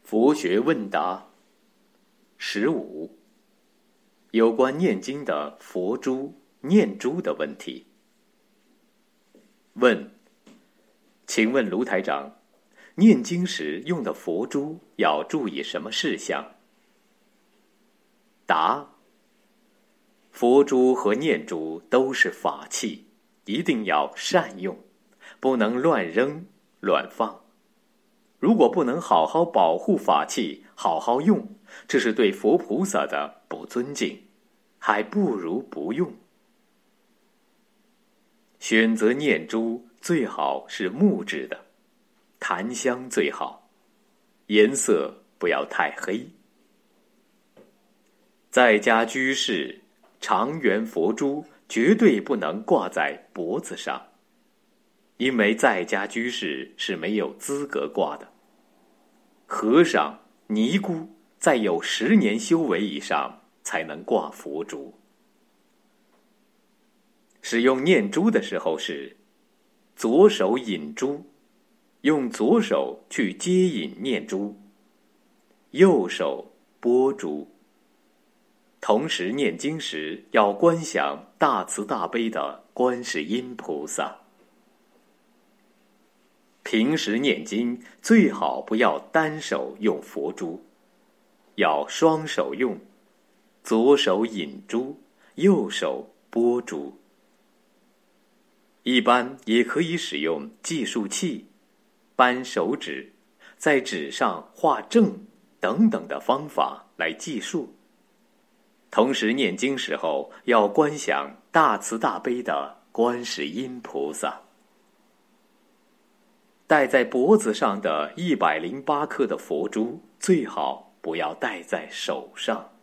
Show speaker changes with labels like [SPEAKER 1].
[SPEAKER 1] 佛学问答15，有关念经的佛珠、念珠的问题。问：请问卢台长，念经时用的佛珠要注意什么事项？答：佛珠和念珠都是法器，一定要善用，不能乱扔乱放。如果不能好好保护法器，好好用，这是对佛菩萨的不尊敬，还不如不用。选择念珠最好是木质的，檀香最好，颜色不要太黑。在家居士常圆佛珠绝对不能挂在脖子上，因为在家居士是没有资格挂的。和尚、尼姑在有10年修为以上才能挂佛珠。使用念珠的时候是左手引珠，用左手去接引念珠，右手拨珠。同时念经时要观想大慈大悲的观世音菩萨。平时念经最好不要单手用佛珠，要双手用，左手引珠，右手拨珠。一般也可以使用计数器、扳手指、在纸上画正等等的方法来计数。同时念经时候要观想大慈大悲的观世音菩萨。戴在脖子上的108颗的佛珠最好不要戴在手上。